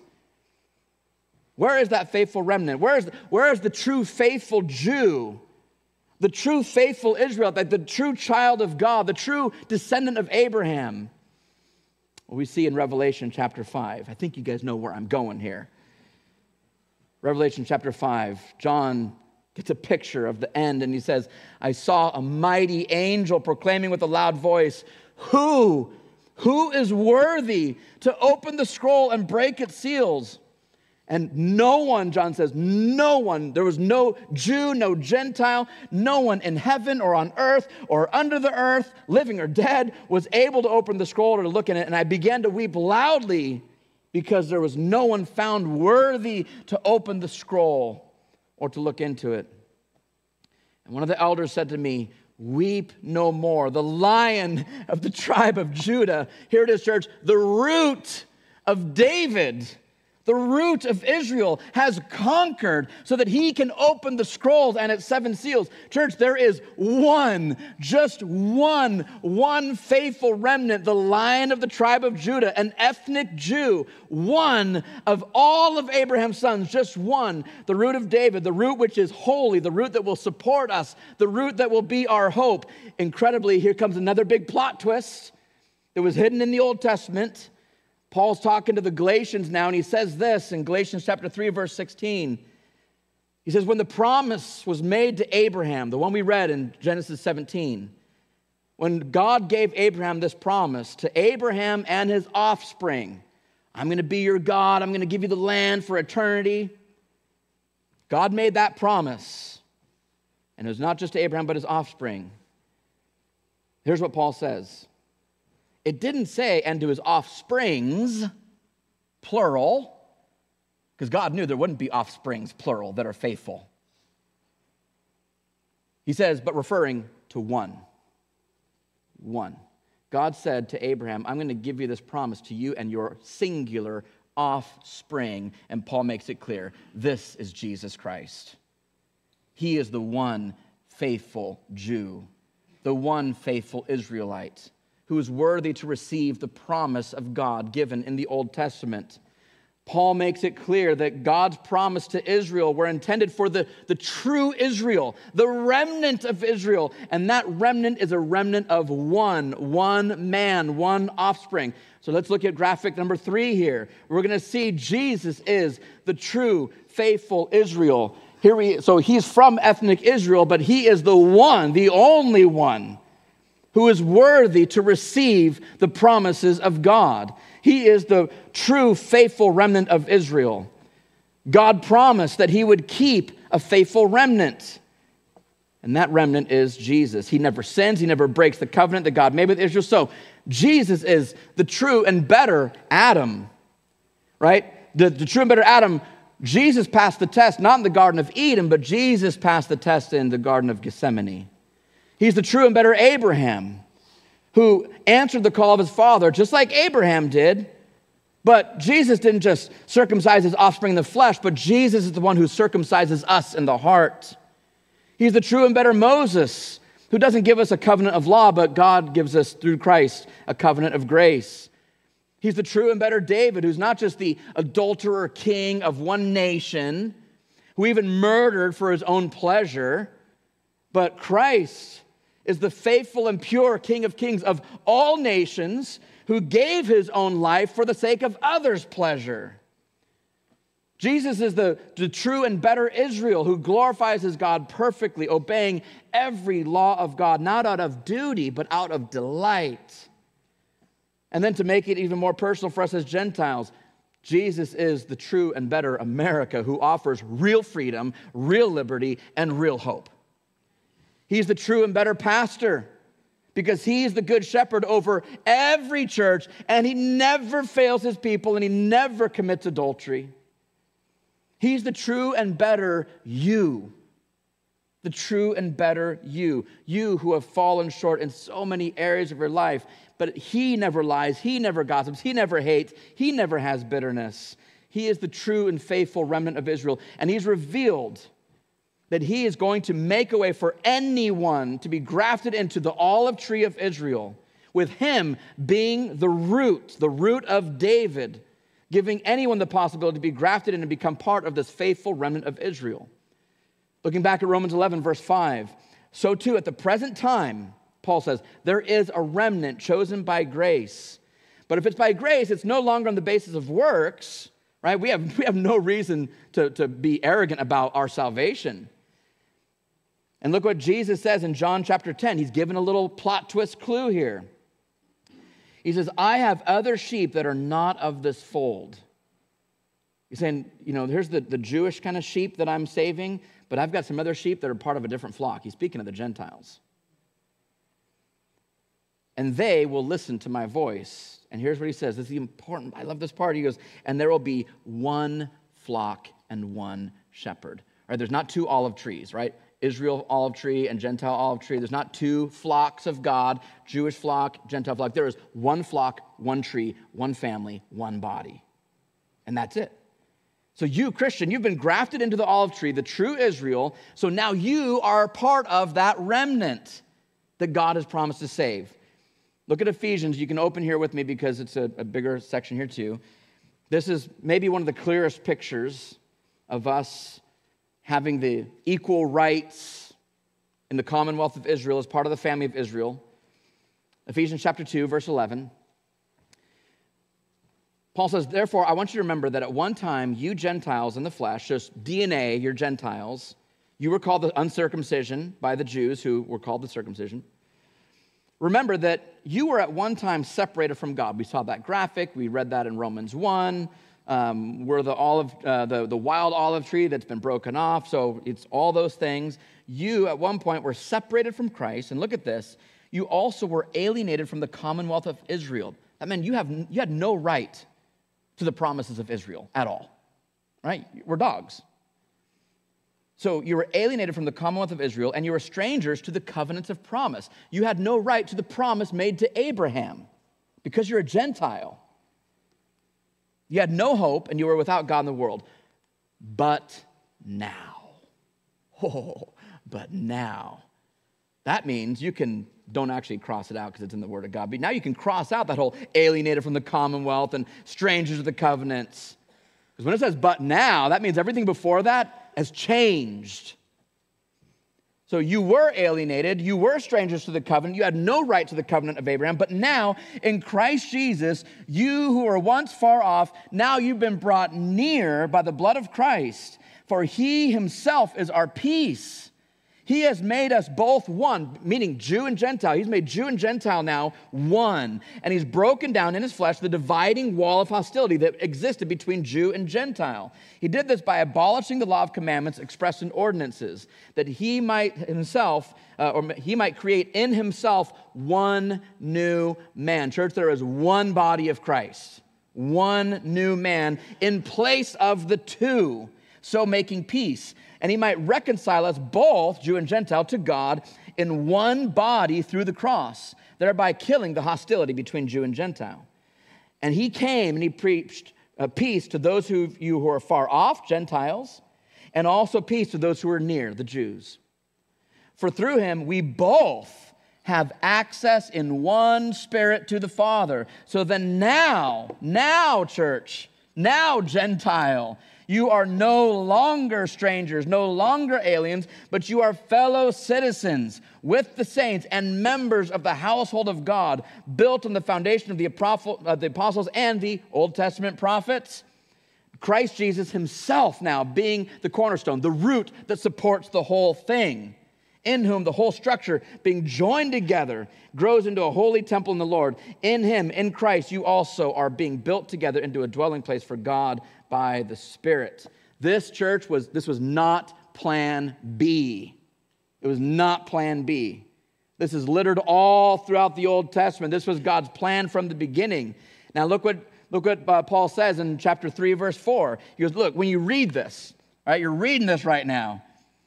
Where is that faithful remnant? Where is, where is the true faithful Jew? The true faithful Israel, the, the true child of God, the true descendant of Abraham? Well, we see in Revelation chapter five. I think you guys know where I'm going here. Revelation chapter five, John gets a picture of the end, and he says, I saw a mighty angel proclaiming with a loud voice, Who? Who is worthy to open the scroll and break its seals? And no one, John says, no one, there was no Jew, no Gentile, no one in heaven or on earth or under the earth, living or dead, was able to open the scroll or to look in it. And I began to weep loudly because there was no one found worthy to open the scroll or to look into it. And one of the elders said to me, weep no more. The Lion of the tribe of Judah, here it is, church, the root of David, the root of Israel, has conquered so that he can open the scrolls and its seven seals. Church, there is one, just one, one faithful remnant, the Lion of the tribe of Judah, an ethnic Jew, one of all of Abraham's sons, just one, the root of David, the root which is holy, the root that will support us, the root that will be our hope. Incredibly, here comes another big plot twist that was hidden in the Old Testament. Paul's talking to the Galatians now, and he says this in Galatians chapter three, verse sixteen. He says, when the promise was made to Abraham, the one we read in Genesis seventeen, when God gave Abraham this promise to Abraham and his offspring, I'm going to be your God, I'm going to give you the land for eternity. God made that promise. And it was not just to Abraham, but his offspring. Here's what Paul says. It didn't say, and to his offsprings, plural, because God knew there wouldn't be offsprings, plural, that are faithful. He says, but referring to one. One. God said to Abraham, I'm going to give you this promise to you and your singular offspring. And Paul makes it clear, this is Jesus Christ. He is the one faithful Jew, the one faithful Israelite, who is worthy to receive the promise of God given in the Old Testament. Paul makes it clear that God's promise to Israel were intended for the, the true Israel, the remnant of Israel. And that remnant is a remnant of one, one man, one offspring. So let's look at graphic number three here. We're going to see Jesus is the true, faithful Israel. Here we, so he's from ethnic Israel, but he is the one, the only one, who is worthy to receive the promises of God. He is the true, faithful remnant of Israel. God promised that he would keep a faithful remnant. And that remnant is Jesus. He never sins. He never breaks the covenant that God made with Israel. So Jesus is the true and better Adam, right? The, the true and better Adam. Jesus passed the test, not in the Garden of Eden, but Jesus passed the test in the Garden of Gethsemane. He's the true and better Abraham, who answered the call of his father, just like Abraham did. But Jesus didn't just circumcise his offspring in the flesh, but Jesus is the one who circumcises us in the heart. He's the true and better Moses, who doesn't give us a covenant of law, but God gives us, through Christ, a covenant of grace. He's the true and better David, who's not just the adulterer king of one nation, who even murdered for his own pleasure, but Christ is the faithful and pure King of kings of all nations, who gave his own life for the sake of others' pleasure. Jesus is the, the true and better Israel, who glorifies his God perfectly, obeying every law of God, not out of duty, but out of delight. And then to make it even more personal for us as Gentiles, Jesus is the true and better America, who offers real freedom, real liberty, and real hope. He's the true and better pastor, because he's the good shepherd over every church, and he never fails his people, and he never commits adultery. He's the true and better you, the true and better you, you who have fallen short in so many areas of your life, but he never lies, he never gossips, he never hates, he never has bitterness. He is the true and faithful remnant of Israel, and he's revealed that he is going to make a way for anyone to be grafted into the olive tree of Israel, with him being the root, the root of David, giving anyone the possibility to be grafted in and become part of this faithful remnant of Israel. Looking back at Romans eleven, verse five, so too at the present time, Paul says, there is a remnant chosen by grace. But if it's by grace, it's no longer on the basis of works, right? We have, we have no reason to, to be arrogant about our salvation. And look what Jesus says in John chapter ten. He's given a little plot twist clue here. He says, I have other sheep that are not of this fold. He's saying, you know, here's the, the Jewish kind of sheep that I'm saving, but I've got some other sheep that are part of a different flock. He's speaking of the Gentiles. And they will listen to my voice. And here's what he says. This is the important, I love this part. He goes, and there will be one flock and one shepherd. All right, there's not two olive trees, right? Israel olive tree and Gentile olive tree. There's not two flocks of God, Jewish flock, Gentile flock. There is one flock, one tree, one family, one body. And that's it. So you, Christian, you've been grafted into the olive tree, the true Israel. So now you are part of that remnant that God has promised to save. Look at Ephesians. You can open here with me because it's a, a bigger section here too. This is maybe one of the clearest pictures of us having the equal rights in the commonwealth of Israel as part of the family of Israel. Ephesians chapter two, verse eleven. Paul says, therefore, I want you to remember that at one time, you Gentiles in the flesh, just D N A, you're Gentiles, you were called the uncircumcision by the Jews who were called the circumcision. Remember that you were at one time separated from God. We saw that graphic. We read that in Romans one. Um, we're the olive, uh, the, the wild olive tree that's been broken off. So it's all those things. You, at one point, were separated from Christ. And look at this. You also were alienated from the commonwealth of Israel. That meant you, have, you had no right to the promises of Israel at all. Right? We're dogs. So you were alienated from the commonwealth of Israel, and you were strangers to the covenants of promise. You had no right to the promise made to Abraham because you're a Gentile. You had no hope, and you were without God in the world. But now, oh, but now, that means you can, don't actually cross it out because it's in the Word of God, but now you can cross out that whole alienated from the commonwealth and strangers to the covenants. Because when it says but now, that means everything before that has changed. So you were alienated, you were strangers to the covenant, you had no right to the covenant of Abraham, but now in Christ Jesus, you who were once far off, now you've been brought near by the blood of Christ, for he himself is our peace. He has made us both one, meaning Jew and Gentile. He's made Jew and Gentile now one. And he's broken down in his flesh the dividing wall of hostility that existed between Jew and Gentile. He did this by abolishing the law of commandments expressed in ordinances, that he might himself, uh, or he might create in himself one new man. Church, there is one body of Christ, one new man in place of the two, so making peace. And he might reconcile us both, Jew and Gentile, to God in one body through the cross, thereby killing the hostility between Jew and Gentile. And he came and he preached uh, peace to those who you who are far off, Gentiles, and also peace to those who are near, the Jews. For through him we both have access in one Spirit to the Father. So then now, now, church, now, Gentile, you are no longer strangers, no longer aliens, but you are fellow citizens with the saints and members of the household of God, built on the foundation of the apostles and the Old Testament prophets. Christ Jesus himself now being the cornerstone, the root that supports the whole thing, in whom the whole structure, being joined together, grows into a holy temple in the Lord. In him, in Christ, you also are being built together into a dwelling place for God by the Spirit. This church was, this was not plan B. It was not plan B. This is littered all throughout the Old Testament. This was God's plan from the beginning. Now look what, look what uh, Paul says in chapter three, verse four. He goes, look, when you read this, right, you're reading this right now,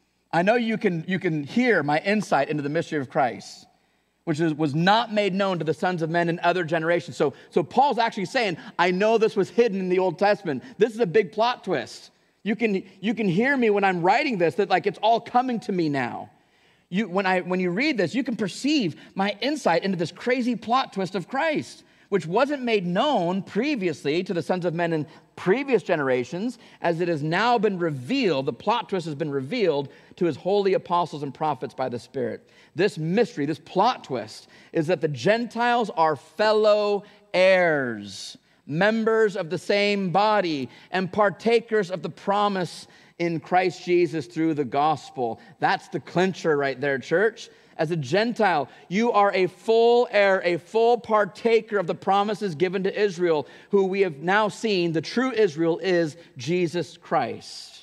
I know you can, you can hear my insight into the mystery of Christ, which is, was not made known to the sons of men in other generations. So, so Paul's actually saying, I know this was hidden in the Old Testament. This is a big plot twist. You can, you can hear me when I'm writing this, that like it's all coming to me now. You, when, I, when you read this, you can perceive my insight into this crazy plot twist of Christ, which wasn't made known previously to the sons of men in previous generations, as it has now been revealed, the plot twist has been revealed to his holy apostles and prophets by the Spirit. This mystery, this plot twist, is that the Gentiles are fellow heirs, members of the same body, and partakers of the promise in Christ Jesus through the gospel. That's the clincher right there, church. As a Gentile, you are a full heir, a full partaker of the promises given to Israel, who we have now seen the true Israel is Jesus Christ.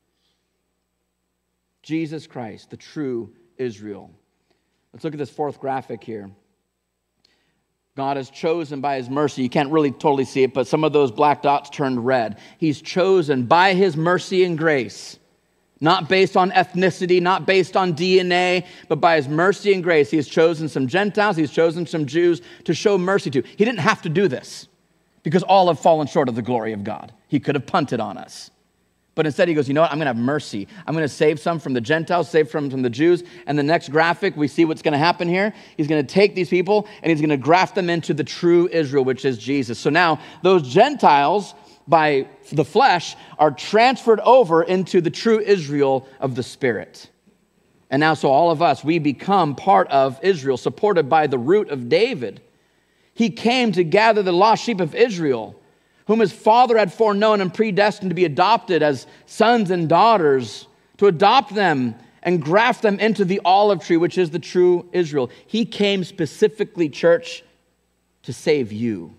Jesus Christ, the true Israel. Let's look at this fourth graphic here. God has chosen by his mercy. You can't really totally see it, but some of those black dots turned red. He's chosen by his mercy and grace. Not based on ethnicity, not based on D N A, but by his mercy and grace. He has chosen some Gentiles, he's chosen some Jews to show mercy to. He didn't have to do this because all have fallen short of the glory of God. He could have punted on us. But instead he goes, you know what, I'm going to have mercy. I'm going to save some from the Gentiles, save some from the Jews. And the next graphic, we see what's going to happen here. He's going to take these people and he's going to graft them into the true Israel, which is Jesus. So now those Gentiles, by the flesh, are transferred over into the true Israel of the Spirit. And now, so all of us, we become part of Israel, supported by the root of David. He came to gather the lost sheep of Israel, whom his Father had foreknown and predestined to be adopted as sons and daughters, to adopt them and graft them into the olive tree, which is the true Israel. He came specifically, church, to save you.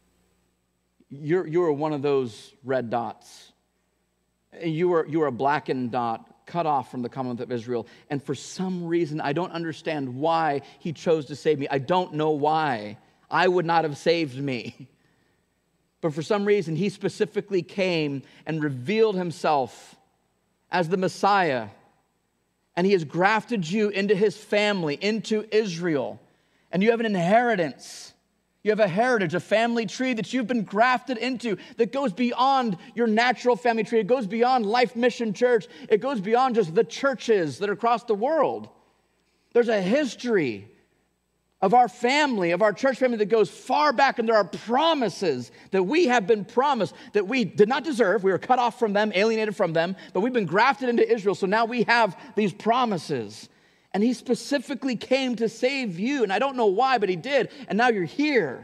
You're, you're one of those red dots. You were, you were a blackened dot, cut off from the Commonwealth of Israel. And for some reason, I don't understand why he chose to save me. I don't know why. I would not have saved me. But for some reason, he specifically came and revealed himself as the Messiah. And he has grafted you into his family, into Israel. And you have an inheritance. You have a heritage, a family tree that you've been grafted into that goes beyond your natural family tree. It goes beyond Life Mission Church. It goes beyond just the churches that are across the world. There's a history of our family, of our church family that goes far back, and there are promises that we have been promised that we did not deserve. We were cut off from them, alienated from them, but we've been grafted into Israel, so now we have these promises. And he specifically came to save you, and I don't know why, but he did, and now you're here.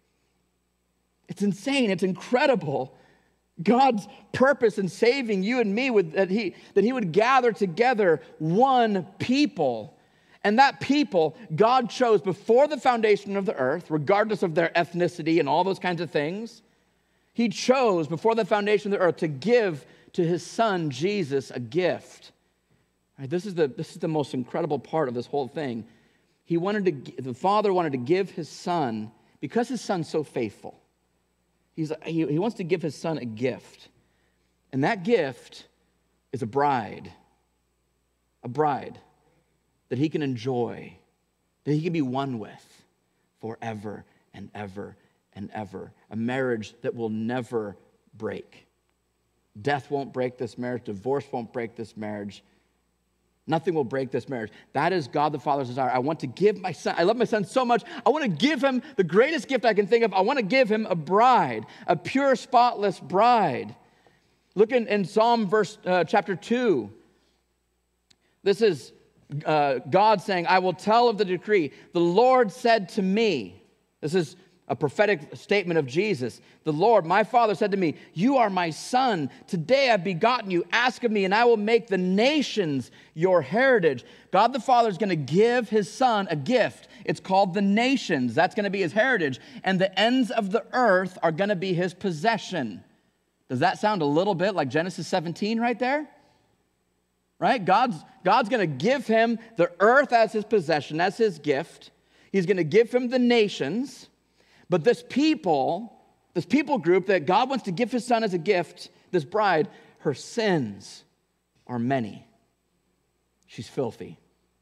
It's insane. It's incredible. God's purpose in saving you and me, would, that, he, that he would gather together one people. And that people, God chose before the foundation of the earth, regardless of their ethnicity and all those kinds of things. He chose before the foundation of the earth to give to his son, Jesus, a gift. Right, this is the, this is the most incredible part of this whole thing. He wanted to, the Father wanted to give his son, because his son's so faithful, he's, he, he wants to give his son a gift. And that gift is a bride. A bride that he can enjoy, that he can be one with forever and ever and ever. A marriage that will never break. Death won't break this marriage. Divorce won't break this marriage. Nothing will break this marriage. That is God the Father's desire. I want to give my son, I love my son so much, I want to give him the greatest gift I can think of. I want to give him a bride, a pure, spotless bride. Look in, in Psalm verse uh, chapter two. This is uh, God saying, I will tell of the decree. The Lord said to me, this is a prophetic statement of Jesus. The Lord, my Father, said to me, you are my son. Today I've begotten you. Ask of me, and I will make the nations your heritage. God the Father is going to give his son a gift. It's called the nations. That's going to be his heritage. And the ends of the earth are going to be his possession. Does that sound a little bit like Genesis seventeen right there? Right? God's, God's going to give him the earth as his possession, as his gift. He's going to give him the nations. But this people, this people group that God wants to give his son as a gift, this bride, her sins are many. She's filthy.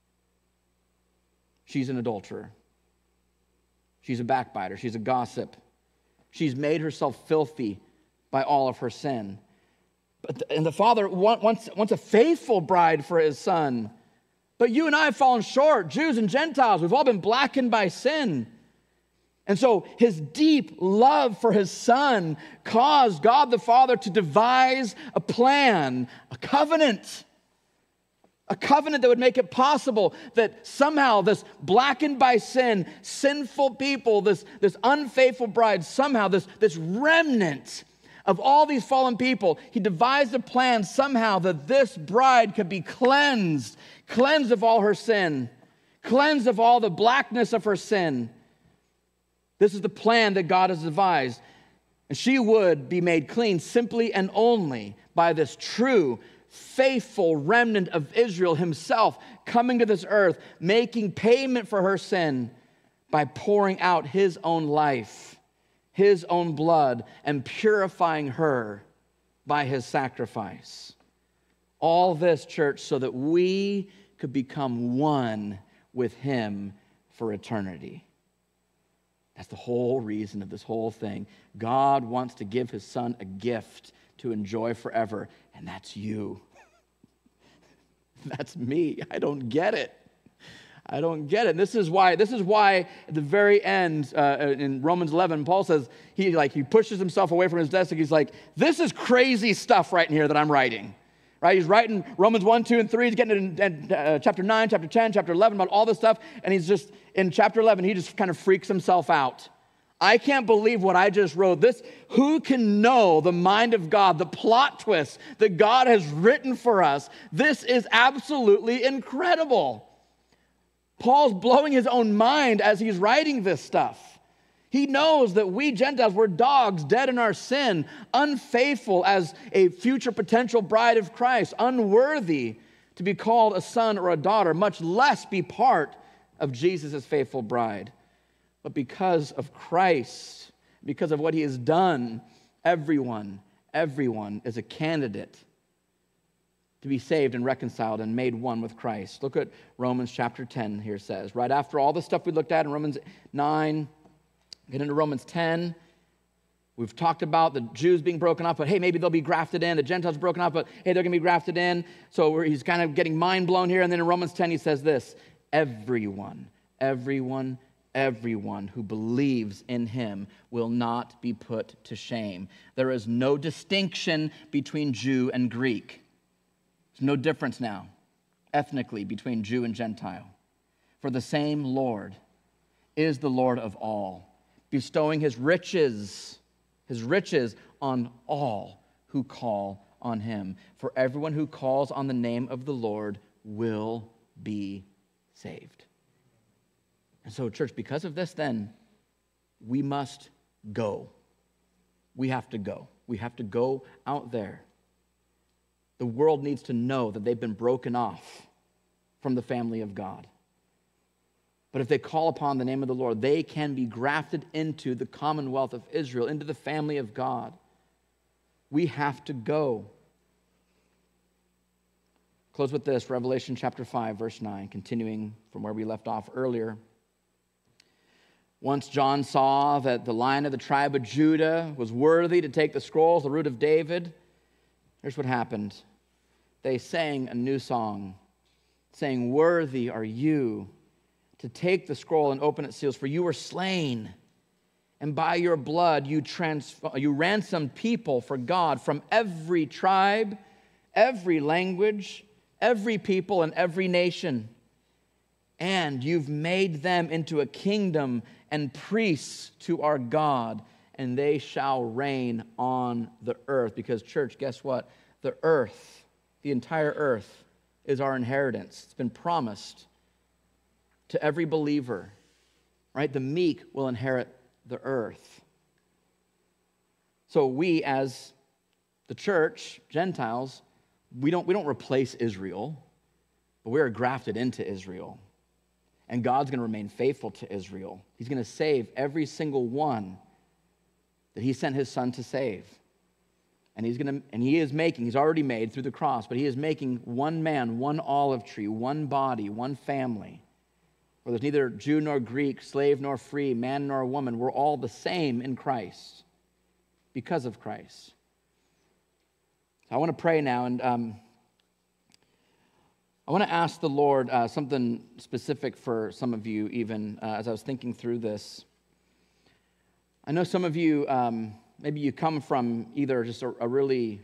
She's an adulterer. She's a backbiter. She's a gossip. She's made herself filthy by all of her sin. But the, and the Father wants, wants a faithful bride for his son. But you and I have fallen short, Jews and Gentiles. We've all been blackened by sin. And so his deep love for his son caused God the Father to devise a plan, a covenant, a covenant that would make it possible that somehow this blackened by sin, sinful people, this, this unfaithful bride, somehow this, this remnant of all these fallen people, he devised a plan somehow that this bride could be cleansed, cleansed of all her sin, cleansed of all the blackness of her sin. This is the plan that God has devised. And she would be made clean simply and only by this true, faithful remnant of Israel himself coming to this earth, making payment for her sin by pouring out his own life, his own blood, and purifying her by his sacrifice. All this, church, so that we could become one with him for eternity. That's the whole reason of this whole thing. God wants to give his son a gift to enjoy forever, and that's you. That's me. I don't get it. I don't get it. This is why, this is why at the very end, uh, in Romans eleven, Paul says, he like he pushes himself away from his desk. He's like, this is crazy stuff right in here that I'm writing. Right? He's writing Romans one, two, and three. He's getting in uh, chapter nine, chapter ten, chapter eleven about all this stuff. And he's just, in chapter eleven, he just kind of freaks himself out. I can't believe what I just wrote. This, who can know the mind of God, the plot twist that God has written for us? This is absolutely incredible. Paul's blowing his own mind as he's writing this stuff. He knows that we Gentiles, we're dogs, dead in our sin, unfaithful as a future potential bride of Christ, unworthy to be called a son or a daughter, much less be part of Jesus' faithful bride. But because of Christ, because of what he has done, everyone, everyone is a candidate to be saved and reconciled and made one with Christ. Look at Romans chapter ten here says. Right after all the stuff we looked at in Romans nine, get into Romans ten. We've talked about the Jews being broken up, but hey, maybe they'll be grafted in. The Gentiles broken up, but hey, they're going to be grafted in. So he's kind of getting mind blown here. And then in Romans ten, he says this, everyone, everyone, everyone who believes in him will not be put to shame. There is no distinction between Jew and Greek. There's no difference now, ethnically, between Jew and Gentile. For the same Lord is the Lord of all, bestowing his riches, his riches on all who call on him. For everyone who calls on the name of the Lord will be saved. And so, church, because of this, then, we must go. We have to go. We have to go out there. The world needs to know that they've been broken off from the family of God. But if they call upon the name of the Lord, they can be grafted into the commonwealth of Israel, into the family of God. We have to go. Close with this, Revelation chapter five, verse nine, continuing from where we left off earlier. Once John saw that the Lion of the tribe of Judah was worthy to take the scrolls, the root of David, here's what happened. They sang a new song, saying, "Worthy are you to take the scroll and open its seals, for you were slain, and by your blood you, trans- you ransomed people for God from every tribe, every language, every people, and every nation. And you've made them into a kingdom and priests to our God, and they shall reign on the earth." Because, church, guess what? The earth, the entire earth, is our inheritance. It's been promised to every believer, right? The meek will inherit the earth. So we, as the church, Gentiles, we don't, we don't replace Israel, but we are grafted into Israel. And God's going to remain faithful to Israel. He's going to save every single one that he sent his son to save. And he's going to, and he is making, he's already made through the cross, but he is making one man, one olive tree, one body, one family, where there's neither Jew nor Greek, slave nor free, man nor woman. We're all the same in Christ because of Christ. So I want to pray now, and um, I want to ask the Lord uh, something specific for some of you, even uh, as I was thinking through this. I know some of you, um, maybe you come from either just a, a really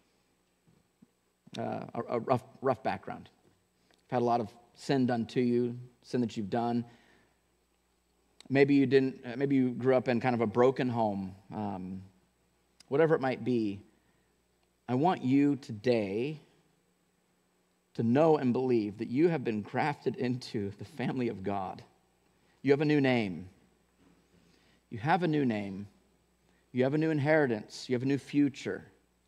uh, a, a rough, rough background. You've had a lot of sin done to you, sin that you've done. Maybe you didn't. Maybe you grew up in kind of a broken home. Um, whatever it might be, I want you today to know and believe that you have been grafted into the family of God. You have a new name. You have a new name. You have a new inheritance. You have a new future.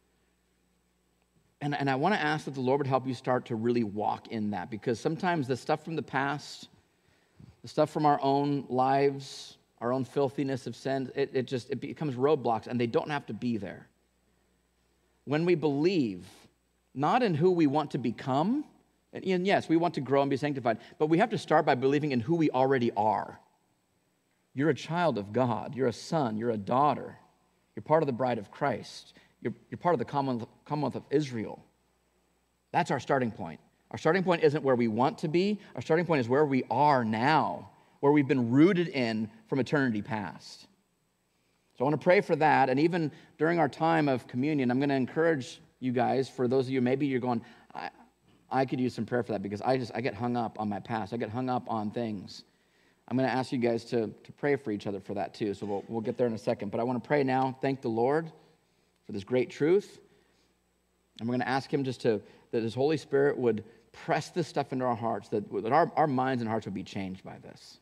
And, and I want to ask that the Lord would help you start to really walk in that, because sometimes the stuff from the past, the stuff from our own lives, our own filthiness of sin, it, it just it becomes roadblocks, and they don't have to be there. When we believe, not in who we want to become, and yes, we want to grow and be sanctified, but we have to start by believing in who we already are. You're a child of God. You're a son. You're a daughter. You're part of the bride of Christ. You're, you're part of the Commonwealth, Commonwealth of Israel. That's our starting point. Our starting point isn't where we want to be. Our starting point is where we are now, where we've been rooted in from eternity past. So I want to pray for that. And even during our time of communion, I'm going to encourage you guys, for those of you, maybe you're going, I, I could use some prayer for that, because I just, I get hung up on my past. I get hung up on things. I'm going to ask you guys to, to pray for each other for that too, so we'll, we'll get there in a second. But I want to pray now, thank the Lord for this great truth. And we're going to ask him just to, that his Holy Spirit would press this stuff into our hearts, that, that our, our minds and hearts would be changed by this.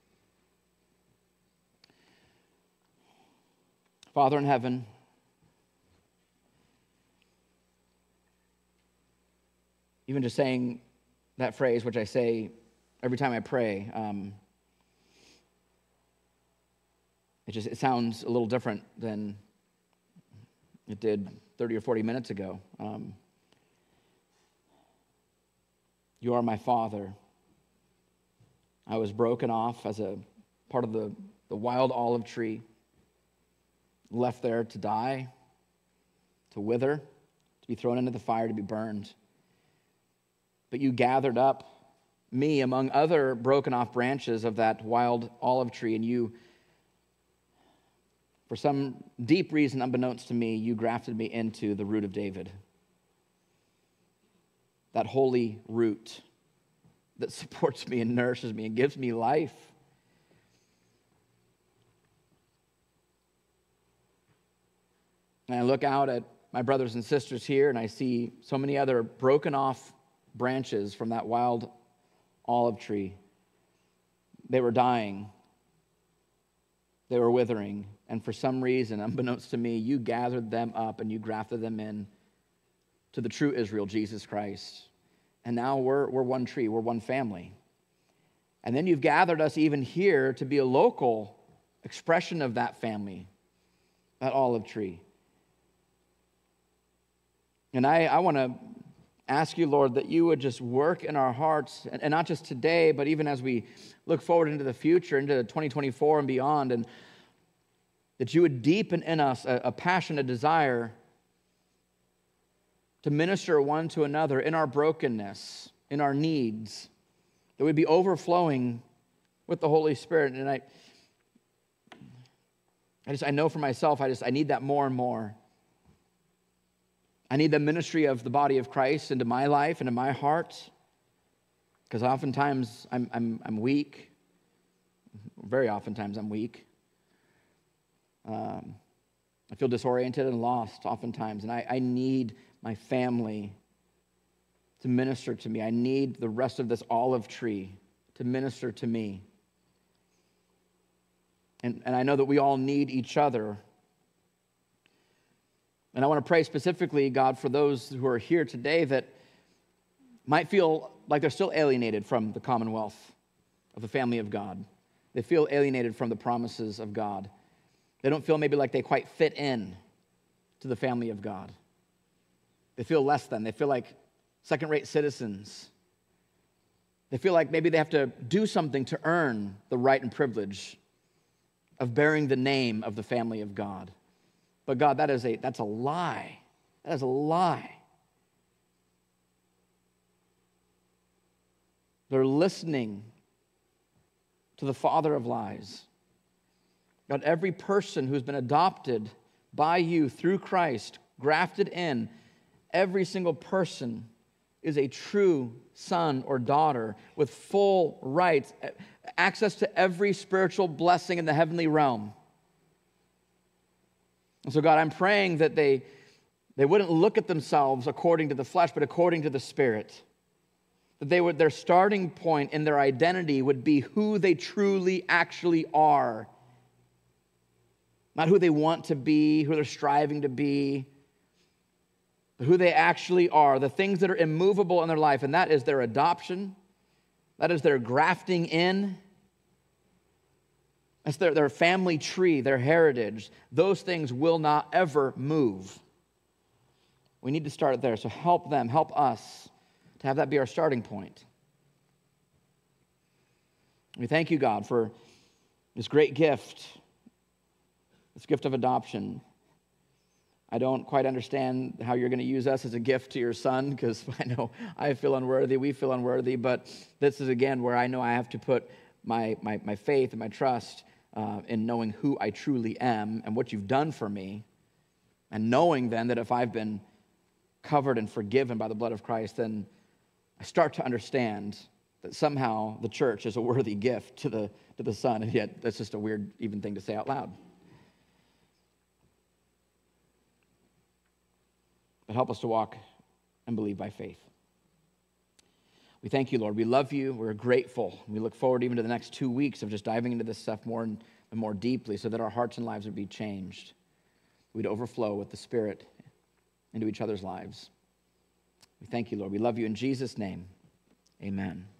Father in heaven, even just saying that phrase, which I say every time I pray, um, it just it sounds a little different than it did thirty or forty minutes ago. Um, you are my Father. I was broken off as a part of the, the wild olive tree, left there to die, to wither, to be thrown into the fire, to be burned. But you gathered up me among other broken off branches of that wild olive tree, and you, for some deep reason unbeknownst to me, you grafted me into the root of David. That holy root that supports me and nourishes me and gives me life. And I look out at my brothers and sisters here, and I see so many other broken off branches from that wild olive tree. They were dying. They were withering. And for some reason, unbeknownst to me, you gathered them up and you grafted them in to the true Israel, Jesus Christ. And now we're, we're one tree, we're one family. And then you've gathered us even here to be a local expression of that family, that olive tree. And I, I want to ask you, Lord, that you would just work in our hearts, and, and not just today, but even as we look forward into the future, into twenty twenty-four and beyond, and that you would deepen in us a, a passion, a desire to minister one to another in our brokenness, in our needs, that we'd be overflowing with the Holy Spirit. And I, I just, I know for myself, I just, I need that more and more. I need the ministry of the body of Christ into my life, into my heart, because oftentimes I'm, I'm, I'm weak. Very oftentimes I'm weak. Um, I feel disoriented and lost oftentimes, and I, I need my family to minister to me. I need the rest of this olive tree to minister to me. And, and I know that we all need each other. And I want to pray specifically, God, for those who are here today that might feel like they're still alienated from the commonwealth of the family of God. They feel alienated from the promises of God. They don't feel maybe like they quite fit in to the family of God. They feel less than. They feel like second-rate citizens. They feel like maybe they have to do something to earn the right and privilege of bearing the name of the family of God. But God, that is a that's a lie. That is a lie. They're listening to the father of lies. God, every person who's been adopted by you through Christ, grafted in, every single person is a true son or daughter with full rights, access to every spiritual blessing in the heavenly realm. And so, God, I'm praying that they, they wouldn't look at themselves according to the flesh, but according to the Spirit. That they would, their starting point in their identity would be who they truly actually are. Not who they want to be, who they're striving to be, but who they actually are, the things that are immovable in their life, and that is their adoption, that is their grafting in, that's their, their family tree, their heritage. Those things will not ever move. We need to start there, so help them, help us to have that be our starting point. We thank you, God, for this great gift, this gift of adoption. I don't quite understand how you're going to use us as a gift to your son, because I know I feel unworthy, we feel unworthy, but this is, again, where I know I have to put my, my, my faith and my trust uh, in knowing who I truly am and what you've done for me, and knowing then that if I've been covered and forgiven by the blood of Christ, then I start to understand that somehow the church is a worthy gift to the, to the Son, and yet that's just a weird even thing to say out loud. But help us to walk and believe by faith. We thank you, Lord. We love you. We're grateful. We look forward even to the next two weeks of just diving into this stuff more and more deeply so that our hearts and lives would be changed. We'd overflow with the Spirit into each other's lives. We thank you, Lord. We love you in Jesus' name. Amen.